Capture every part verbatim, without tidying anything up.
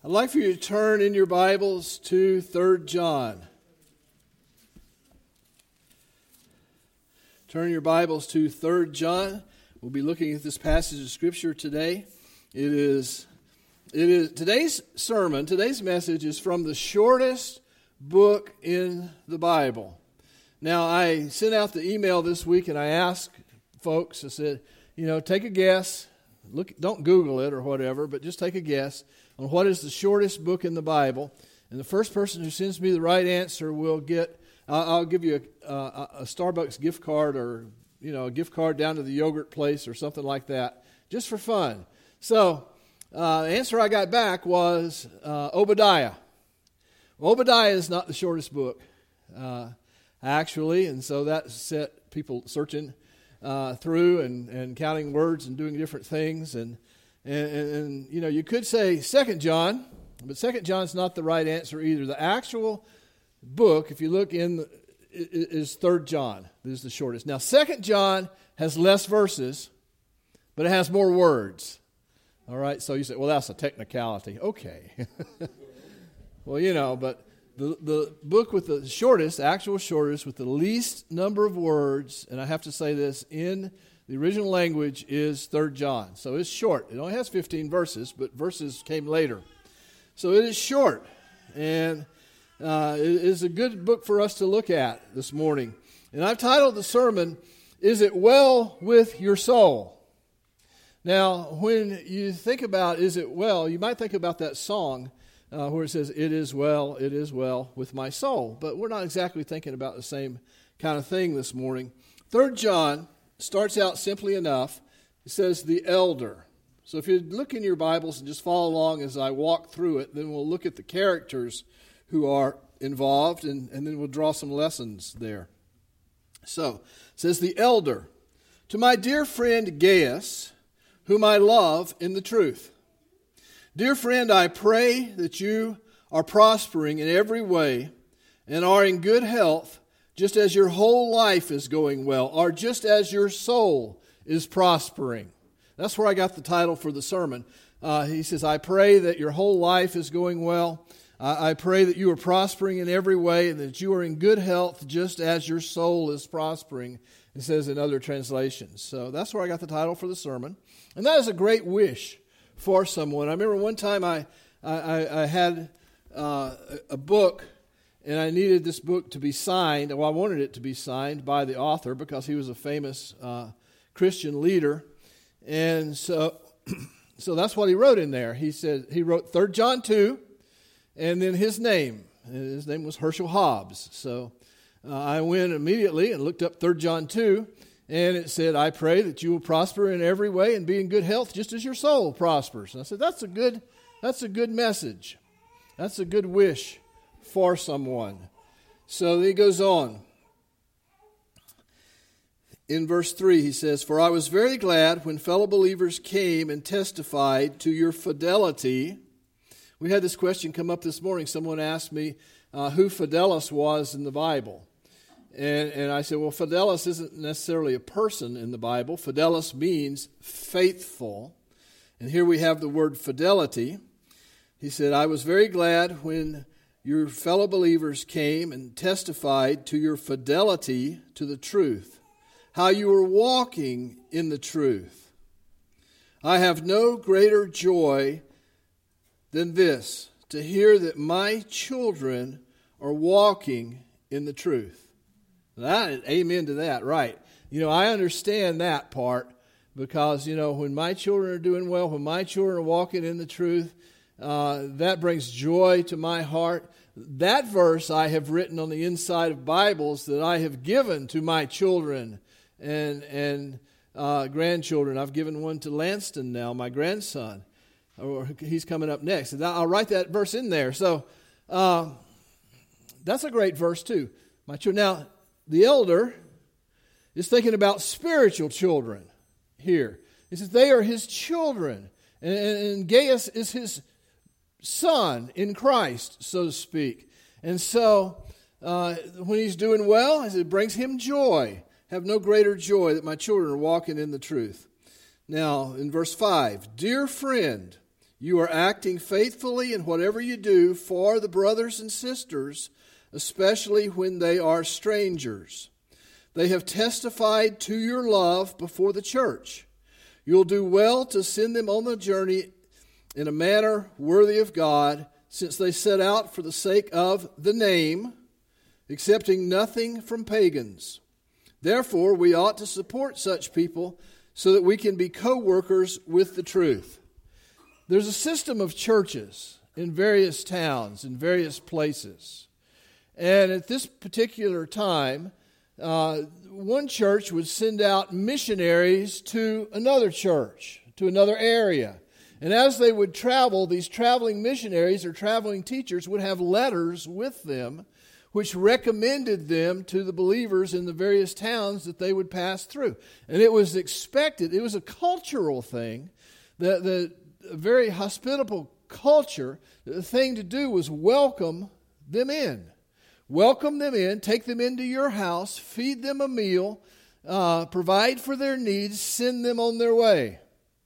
I'd like for you to turn in your Bibles to Third John. Turn your Bibles to Third John. We'll be looking at this passage of Scripture today. It is, it is today's sermon, today's message is from the shortest book in the Bible. Now, I sent out the email this week and I asked folks, I said, you know, take a guess. Look, don't Google it or whatever, but just take a guess on what is the shortest book in the Bible. And the first person who sends me the right answer will get, uh, I'll give you a, a, a Starbucks gift card or, you know, a gift card down to the yogurt place or something like that, just for fun. So, uh, the answer I got back was uh, Obadiah. Obadiah is not the shortest book, uh, actually, and so that set people searching uh, through and, and counting words and doing different things. And, and, and, and, you know, you could say Second John, but Second John's not the right answer either. The actual book, if you look in, the, is Third John. This is the shortest. Now, Second John has less verses, but it has more words. All right, so you say, well, that's a technicality. Okay. Well, you know, but the, the book with the shortest, actual shortest, with the least number of words, and I have to say this, in the original language is Third John. So it's short. It only has fifteen verses, but verses came later. So it is short, and uh, it is a good book for us to look at this morning. And I've titled the sermon, Is It Well With Your Soul? Now, when you think about is it well, you might think about that song uh, where it says, it is well, it is well with my soul. But we're not exactly thinking about the same kind of thing this morning. Third John starts out simply enough. It says, the elder. So if you look in your Bibles and just follow along as I walk through it, then we'll look at the characters who are involved, and, and then we'll draw some lessons there. So, it says, the elder. To my dear friend Gaius, whom I love in the truth. Dear friend, I pray that you are prospering in every way and are in good health, just as your whole life is going well, or just as your soul is prospering. That's where I got the title for the sermon. Uh, he says, I pray that your whole life is going well. I, I pray that you are prospering in every way and that you are in good health, just as your soul is prospering. It says in other translations. So that's where I got the title for the sermon. And that is a great wish for someone. I remember one time I I, I had uh, a book, and I needed this book to be signed. Well, I wanted it to be signed by the author because he was a famous uh, Christian leader. And so, so that's what he wrote in there. He said he wrote Third John two, and then his name. And his name was Herschel Hobbs. So uh, I went immediately and looked up Third John two. And it said, I pray that you will prosper in every way and be in good health just as your soul prospers. And I said, that's a good, that's a good message. That's a good wish for someone. So he goes on. In verse three, he says, For I was very glad when fellow believers came and testified to your fidelity. We had this question come up this morning. Someone asked me uh, who Fidelis was in the Bible. And, and I said, well, Fidelis isn't necessarily a person in the Bible. Fidelis means faithful. And here we have the word fidelity. He said, I was very glad when your fellow believers came and testified to your fidelity to the truth, how you were walking in the truth. I have no greater joy than this, to hear that my children are walking in the truth. That, amen to that, right. You know, I understand that part because, you know, when my children are doing well, when my children are walking in the truth, uh, that brings joy to my heart. That verse I have written on the inside of Bibles that I have given to my children and and uh, grandchildren. I've given one to Lanston now, my grandson. Or he's coming up next. And I'll write that verse in there. So uh, that's a great verse too. My children. Now, the elder is thinking about spiritual children here. He says they are his children. And, and Gaius is his son in Christ, so to speak. And so uh, when he's doing well, it brings him joy. Have no greater joy that my children are walking in the truth. Now, in verse five, Dear friend, you are acting faithfully in whatever you do for the brothers and sisters, especially when they are strangers. They have testified to your love before the church. You'll do well to send them on the journey in a manner worthy of God, since they set out for the sake of the name, accepting nothing from pagans. Therefore, we ought to support such people so that we can be co-workers with the truth. There's a system of churches in various towns, in various places. And at this particular time, uh, one church would send out missionaries to another church, to another area. And as they would travel, these traveling missionaries or traveling teachers would have letters with them which recommended them to the believers in the various towns that they would pass through. And it was expected, it was a cultural thing, that the very hospitable culture, the thing to do was welcome them in. Welcome them in, take them into your house, feed them a meal, uh, provide for their needs, send them on their way.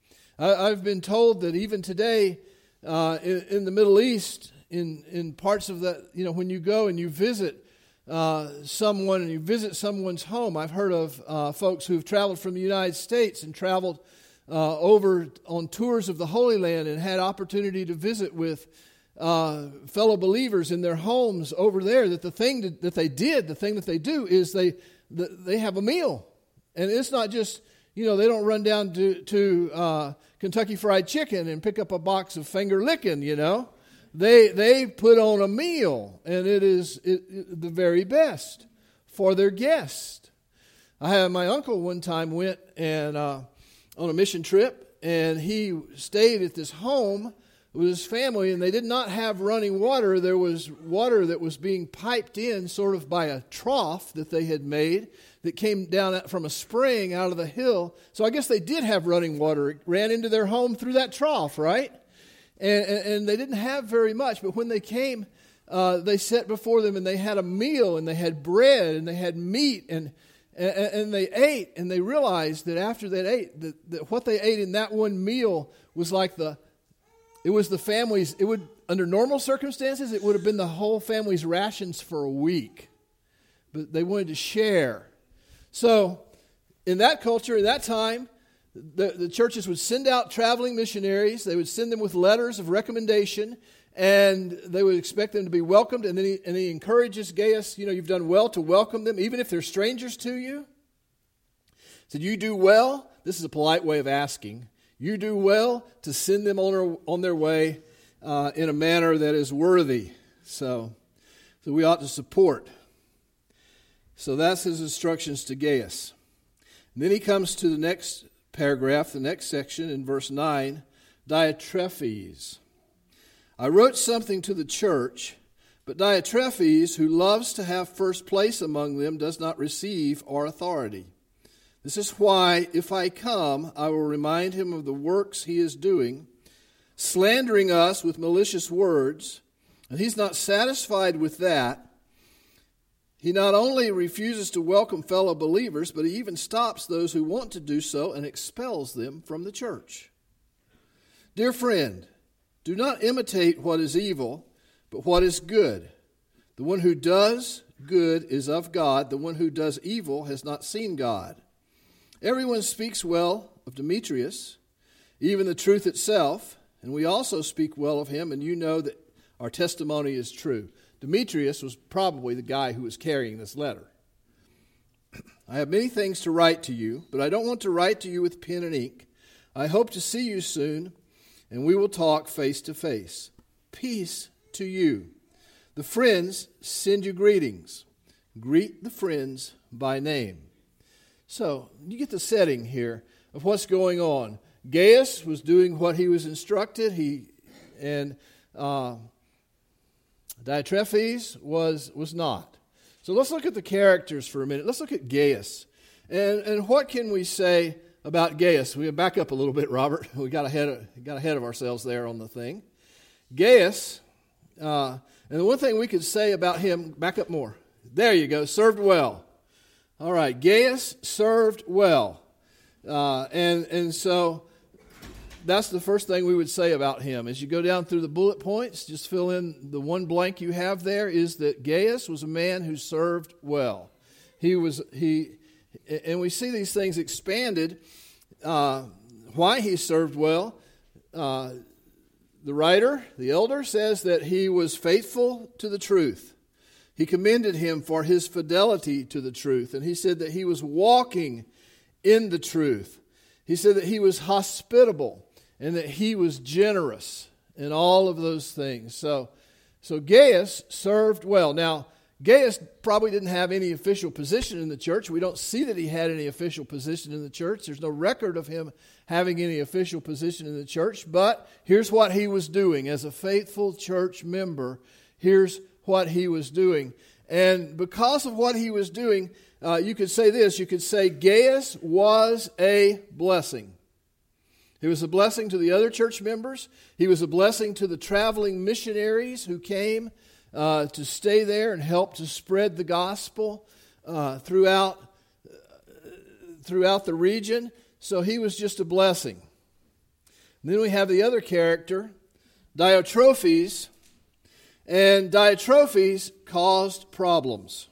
I, I've been told that even today uh, in, in the Middle East, in, in parts of that, you know, when you go and you visit uh, someone and you visit someone's home, I've heard of uh, folks who've traveled from the United States and traveled uh, over on tours of the Holy Land and had opportunity to visit with Uh, fellow believers in their homes over there, that the thing that, that they did, the thing that they do is they the, they have a meal. And it's not just, you know, they don't run down to, to uh, Kentucky Fried Chicken and pick up a box of finger licking, you know. They they put on a meal, and it is it, it, the very best for their guest. I had my uncle one time went and uh, on a mission trip, and he stayed at this home with his family, and they did not have running water. There was water that was being piped in sort of by a trough that they had made that came down from a spring out of the hill. So I guess they did have running water. It ran into their home through that trough, right? And, and, and they didn't have very much, but when they came, uh, they set before them, and they had a meal, and they had bread, and they had meat, and and, and they ate, and they realized that after they ate, that, that what they ate in that one meal was like the It was the family's, it would, under normal circumstances, it would have been the whole family's rations for a week. But they wanted to share. So, in that culture, in that time, the, the churches would send out traveling missionaries. They would send them with letters of recommendation, and they would expect them to be welcomed. And then he, and he encourages Gaius, you know, you've done well to welcome them, even if they're strangers to you. He said, you do well. This is a polite way of asking. You do well to send them on, our, on their way uh, in a manner that is worthy. So, so we ought to support. So that's his instructions to Gaius. And then he comes to the next paragraph, the next section in verse nine, Diotrephes. I wrote something to the church, but Diotrephes, who loves to have first place among them, does not receive our authority. This is why, if I come, I will remind him of the works he is doing, slandering us with malicious words. And he's not satisfied with that. He not only refuses to welcome fellow believers, but he even stops those who want to do so and expels them from the church. Dear friend, do not imitate what is evil, but what is good. The one who does good is of God. The one who does evil has not seen God. Everyone speaks well of Demetrius, even the truth itself, and we also speak well of him, and you know that our testimony is true. Demetrius was probably the guy who was carrying this letter. I have many things to write to you, but I don't want to write to you with pen and ink. I hope to see you soon, and we will talk face to face. Peace to you. The friends send you greetings. Greet the friends by name. So, you get the setting here of what's going on. Gaius was doing what he was instructed, He and uh, Diotrephes was, was not. So let's look at the characters for a minute. Let's look at Gaius. And, and what can we say about Gaius? We back up a little bit, Robert. We got ahead of, got ahead of ourselves there on the thing. Gaius, uh, and the one thing we could say about him, back up more. There you go, served well. All right, Gaius served well. Uh, and, and so that's the first thing we would say about him. As you go down through the bullet points, just fill in the one blank you have there, is that Gaius was a man who served well. He was, he, and we see these things expanded, uh, why he served well. Uh, the writer, the elder, says that he was faithful to the truth. He commended him for his fidelity to the truth. And he said that he was walking in the truth. He said that he was hospitable and that he was generous in all of those things. So, so Gaius served well. Now, Gaius probably didn't have any official position in the church. We don't see that he had any official position in the church. There's no record of him having any official position in the church. But here's what he was doing as a faithful church member. Here's what he was doing. And because of what he was doing, uh, you could say this. You could say Gaius was a blessing. He was a blessing to the other church members. He was a blessing to the traveling missionaries who came uh, to stay there and help to spread the gospel uh, throughout, uh, throughout the region. So he was just a blessing. And then we have the other character, Diotrephes. And Diotrephes caused problems.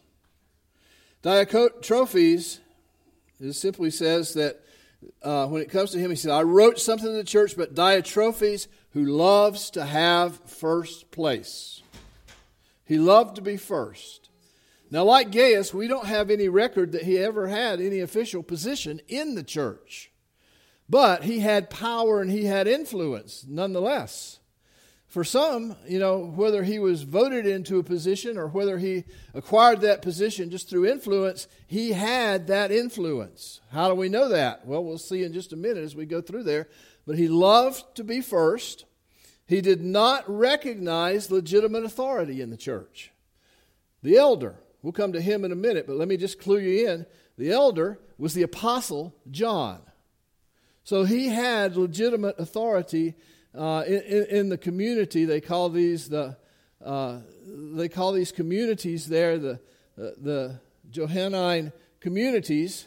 Diotrephes, it simply says that uh, when it comes to him, he said, I wrote something to the church, but Diotrephes, who loves to have first place. He loved to be first. Now, like Gaius, we don't have any record that he ever had any official position in the church. But he had power and he had influence nonetheless. For some, you know, whether he was voted into a position or whether he acquired that position just through influence, he had that influence. How do we know that? Well, we'll see in just a minute as we go through there. But he loved to be first. He did not recognize legitimate authority in the church. The elder, we'll come to him in a minute, but let me just clue you in. The elder was the Apostle John. So he had legitimate authority Uh, in, in the community. They call these the uh, they call these communities there the uh, the Johannine communities,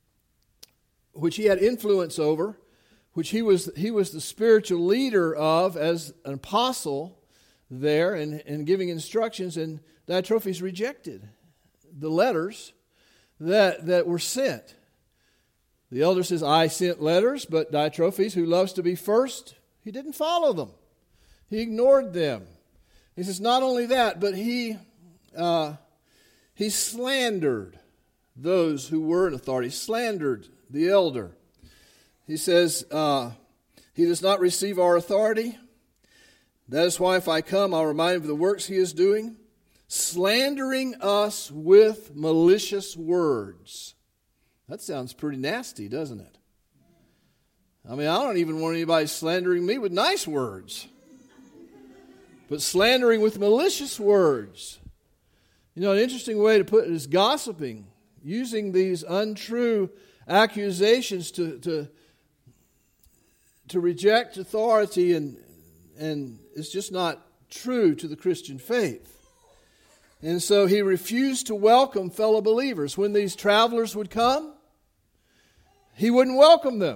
which he had influence over, which he was he was the spiritual leader of as an apostle there, and, and giving instructions. And Diotrephes rejected the letters that that were sent. The elder says, "I sent letters," but Diotrephes, who loves to be first, he didn't follow them. He ignored them. He says not only that, but he uh, he slandered those who were in authority, slandered the elder. He says uh, he does not receive our authority. That is why if I come, I'll remind him of the works he is doing, slandering us with malicious words. That sounds pretty nasty, doesn't it? I mean, I don't even want anybody slandering me with nice words. But slandering with malicious words. You know, an interesting way to put it is gossiping. Using these untrue accusations to to, to reject authority, and, and it's just not true to the Christian faith. And so he refused to welcome fellow believers. When these travelers would come, he wouldn't welcome them.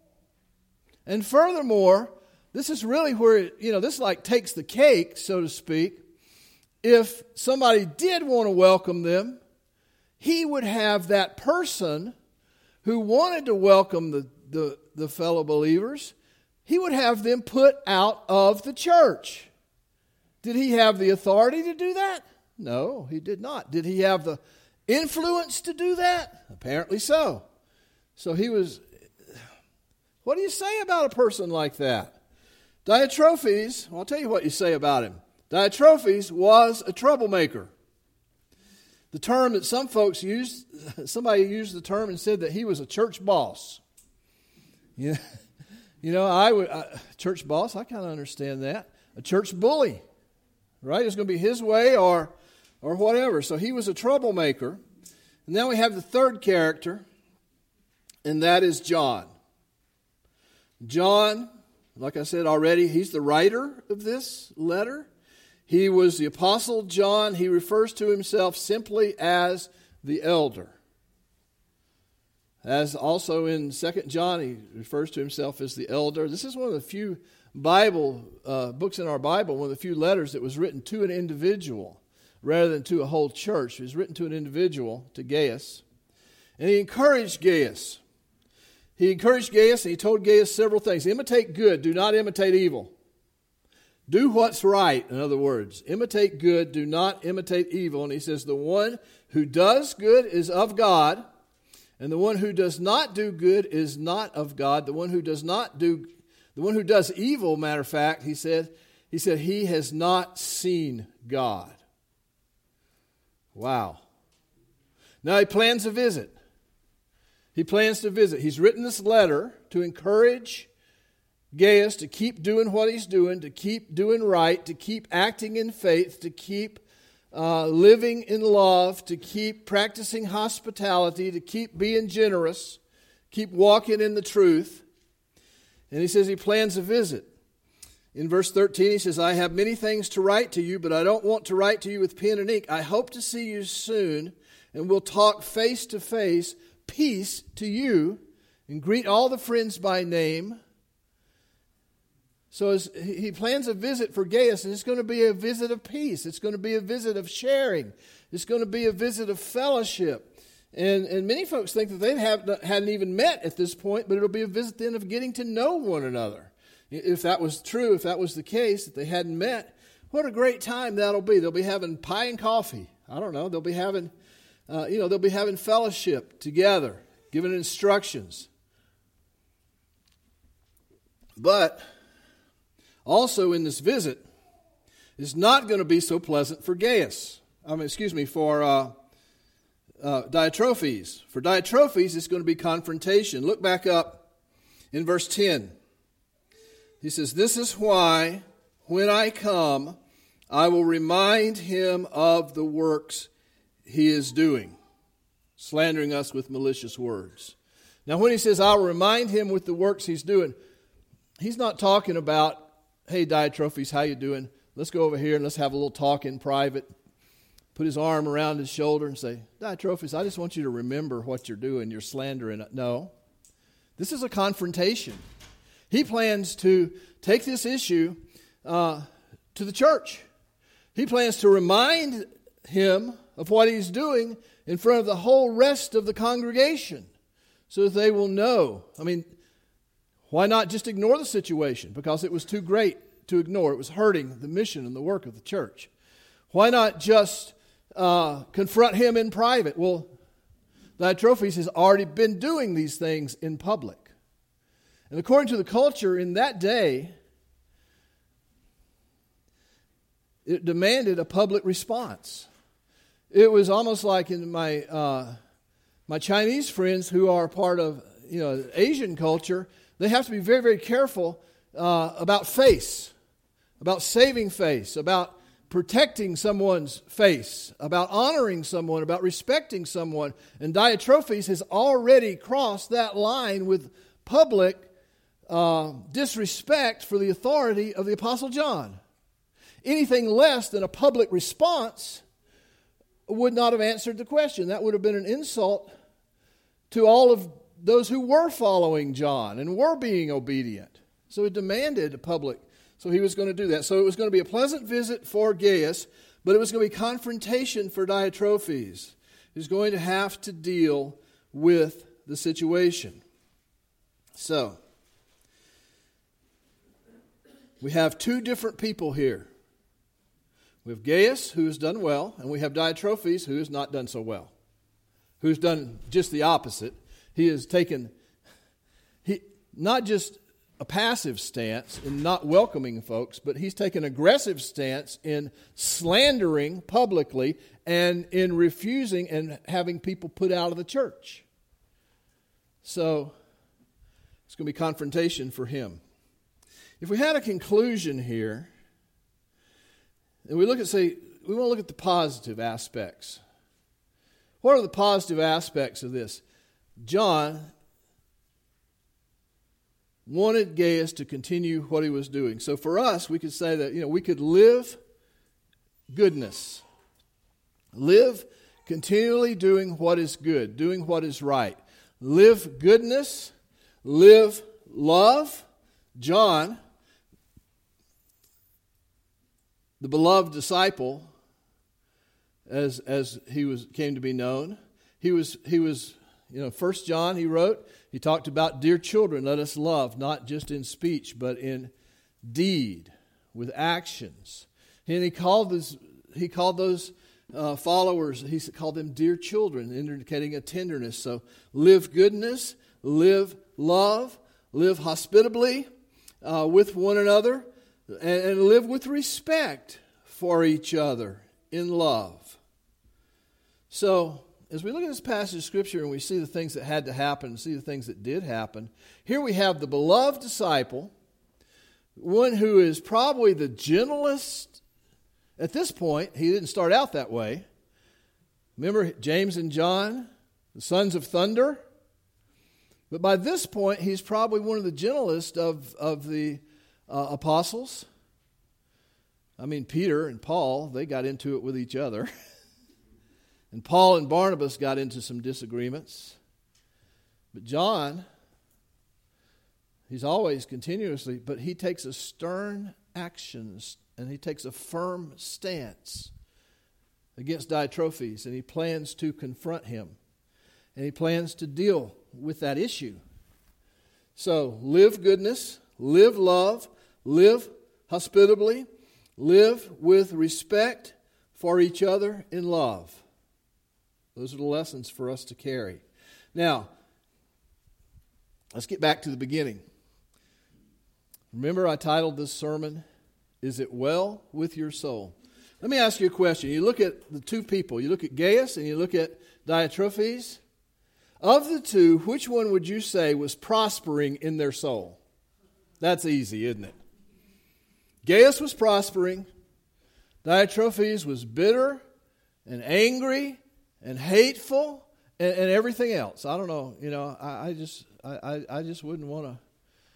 And furthermore, this is really where, it, you know, this like takes the cake, so to speak. If somebody did want to welcome them, he would have that person who wanted to welcome the, the, the fellow believers, he would have them put out of the church. Did he have the authority to do that? No, he did not. Did he have the influence to do that? Apparently so. So he was... What do you say about a person like that? Diotrephes, well, I'll tell you what you say about him. Diotrephes was a troublemaker. The term that some folks used, somebody used the term and said that he was a church boss. You know, you know I would, I, church boss, I kind of understand that. A church bully, right? It's going to be his way or, or whatever. So he was a troublemaker. And now we have the third character, and that is John. John, like I said already, he's the writer of this letter. He was the Apostle John. He refers to himself simply as the elder. As also in Second John, he refers to himself as the elder. This is one of the few Bible uh, books in our Bible, one of the few letters that was written to an individual rather than to a whole church. It was written to an individual, to Gaius. And he encouraged Gaius. He encouraged Gaius, and he told Gaius several things. Imitate good, do not imitate evil. Do what's right, in other words. Imitate good, do not imitate evil. And he says, the one who does good is of God, and the one who does not do good is not of God. The one who does not do, the one who does evil, matter of fact, he said, he said, he has not seen God. Wow. Now he plans a visit. He plans to visit. He's written this letter to encourage Gaius to keep doing what he's doing, to keep doing right, to keep acting in faith, to keep uh, living in love, to keep practicing hospitality, to keep being generous, keep walking in the truth. And he says he plans a visit. In verse thirteen, he says, I have many things to write to you, but I don't want to write to you with pen and ink. I hope to see you soon, and we'll talk face to face. Peace to you, and greet all the friends by name. So as he plans a visit for Gaius, and it's going to be a visit of peace. It's going to be a visit of sharing. It's going to be a visit of fellowship. And, and many folks think that they have, hadn't even met at this point, but it'll be a visit then of getting to know one another. If that was true, if that was the case, that they hadn't met, what a great time that'll be. They'll be having pie and coffee. I don't know. They'll be having, uh, you know, they'll be having fellowship together, giving instructions. But also in this visit, it's not going to be so pleasant for Gaius. I mean, excuse me, for uh, uh, Diotrephes. For Diotrephes, it's going to be confrontation. Look back up in verse ten. He says, this is why when I come, I will remind him of the works he is doing, slandering us with malicious words. Now, when he says, I'll remind him with the works he's doing, he's not talking about, hey, Diotrephes, how you doing? Let's go over here and let's have a little talk in private. Put his arm around his shoulder and say, Diotrephes, I just want you to remember what you're doing. You're slandering. No. This is a confrontation. He plans to take this issue uh, to the church. He plans to remind him of what he's doing in front of the whole rest of the congregation so that they will know. I mean, why not just ignore the situation? Because it was too great to ignore. It was hurting the mission and the work of the church. Why not just uh, confront him in private? Well, Diotrephes has already been doing these things in public. And according to the culture in that day, it demanded a public response. It was almost like in my uh, my Chinese friends who are part of you know Asian culture. They have to be very, very careful uh, about face, about saving face, about protecting someone's face, about honoring someone, about respecting someone. And Diotrephes has already crossed that line with public uh, disrespect for the authority of the Apostle John. Anything less than a public response would not have answered the question. That would have been an insult to all of those who were following John and were being obedient. So it demanded a public. So he was going to do that. So it was going to be a pleasant visit for Gaius, but it was going to be confrontation for Diotrephes. He's going to have to deal with the situation. So we have two different people here. We have Gaius, who has done well, and we have Diotrephes, who has not done so well, who's done just the opposite. He has taken he not just a passive stance in not welcoming folks, but he's taken an aggressive stance in slandering publicly and in refusing and having people put out of the church. So it's going to be confrontation for him. If we had a conclusion here, and we look at, say, we want to look at the positive aspects. What are the positive aspects of this? John wanted Gaius to continue what he was doing. So for us, we could say that, you know, we could live goodness. Live continually doing what is good, doing what is right. live goodness, live love. John, the beloved disciple, as as he was came to be known, he was he was you know First John he wrote. He talked about, dear children, let us love, not just in speech but in deed, with actions. And he called this he called those uh, followers, he called them dear children, indicating a tenderness. So live goodness, live love, live hospitably uh, with one another, and, and live with respect for each other in love. So, as we look at this passage of Scripture and we see the things that had to happen and see the things that did happen, here we have the beloved disciple, one who is probably the gentlest. At this point, he didn't start out that way. Remember James and John, the sons of thunder? But by this point, he's probably one of the gentlest of, of the uh, apostles. I mean, Peter and Paul, they got into it with each other. And Paul and Barnabas got into some disagreements. But John, he's always continuously, but he takes a stern action and he takes a firm stance against Diotrephes, and he plans to confront him. And he plans to deal with that issue. So, live goodness, live love, live hospitably, live with respect for each other in love. Those are the lessons for us to carry. Now, let's get back to the beginning. Remember I titled this sermon, Is It Well With Your Soul? Let me ask you a question. You look at the two people. You look at Gaius and you look at Diotrephes. Of the two, which one would you say was prospering in their soul? That's easy, isn't it? Gaius was prospering. Diotrephes was bitter and angry and hateful and, and everything else. I don't know. You know, I, I just I, I, I just wouldn't want to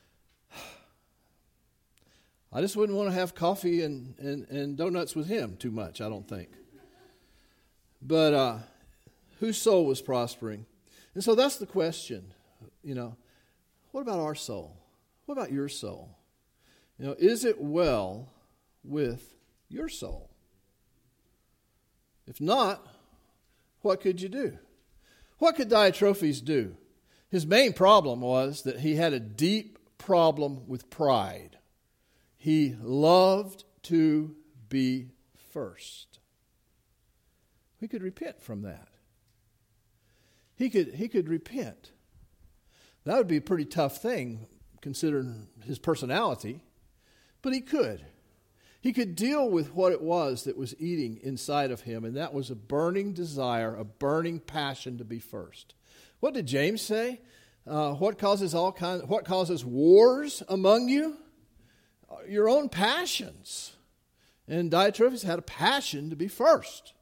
I just wouldn't want to have coffee and, and, and donuts with him too much, I don't think. But uh, whose soul was prospering? And so that's the question, you know, what about our soul? What about your soul? You know, is it well with your soul? If not, what could you do? What could Diotrephes do? His main problem was that he had a deep problem with pride. He loved to be first. He could repent from that. He could, he could repent. That would be a pretty tough thing considering his personality, but he could. He could deal with what it was that was eating inside of him, and that was a burning desire, a burning passion to be first. What did James say? Uh, what causes all kinds? What causes wars among you? Your own passions. And Diotrephes had a passion to be first.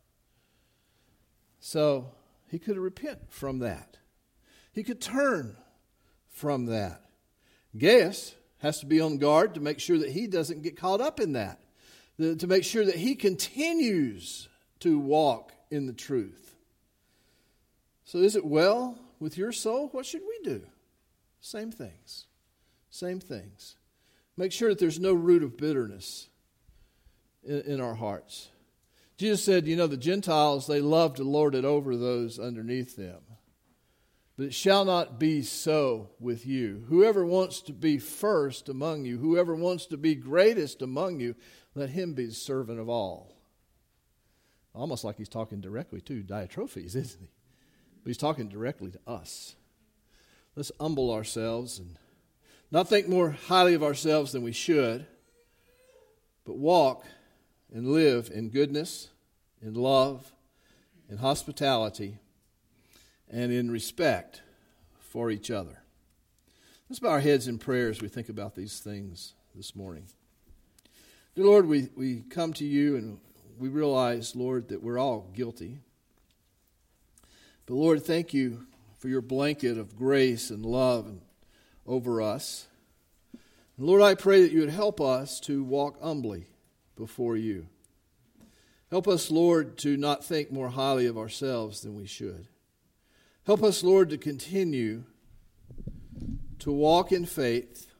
So he could repent from that. He could turn from that. Gaius has to be on guard to make sure that he doesn't get caught up in that. To make sure that he continues to walk in the truth. So is it well with your soul? What should we do? Same things. Same things. Make sure that there's no root of bitterness in, in our hearts. Jesus said, you know, the Gentiles, they love to lord it over those underneath them. But it shall not be so with you. Whoever wants to be first among you, whoever wants to be greatest among you, let him be the servant of all. Almost like he's talking directly to Diotrephes, isn't he? But he's talking directly to us. Let's humble ourselves and not think more highly of ourselves than we should, but walk and live in goodness, in love, in hospitality, and in respect for each other. Let's bow our heads in prayer as we think about these things this morning. Dear Lord, we, we come to you and we realize, Lord, that we're all guilty. But Lord, thank you for your blanket of grace and love and over us. And Lord, I pray that you would help us to walk humbly before you. Help us, Lord, to not think more highly of ourselves than we should. Help us, Lord, to continue to walk in faith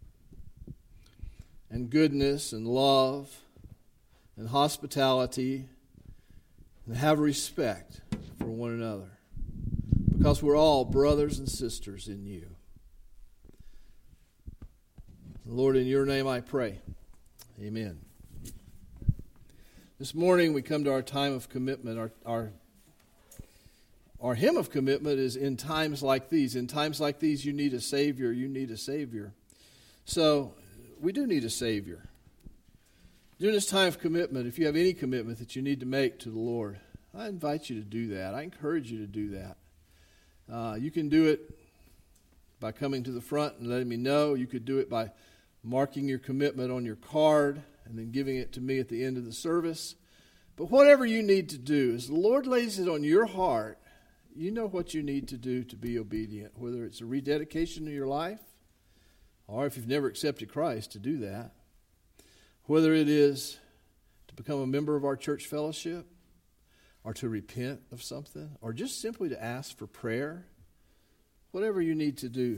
and goodness and love and hospitality and have respect for one another, because we're all brothers and sisters in you. Lord, in your name I pray. Amen. This morning we come to our time of commitment. Our, our, our hymn of commitment is "In times like these." In times like these, you need a Savior. You need a Savior. So we do need a Savior. During this time of commitment, if you have any commitment that you need to make to the Lord, I invite you to do that. I encourage you to do that. Uh, you can do it by coming to the front and letting me know. You could do it by marking your commitment on your card and then giving it to me at the end of the service. But whatever you need to do, as the Lord lays it on your heart, you know what you need to do to be obedient, whether it's a rededication of your life, or if you've never accepted Christ, to do that. Whether it is to become a member of our church fellowship, or to repent of something, or just simply to ask for prayer, whatever you need to do,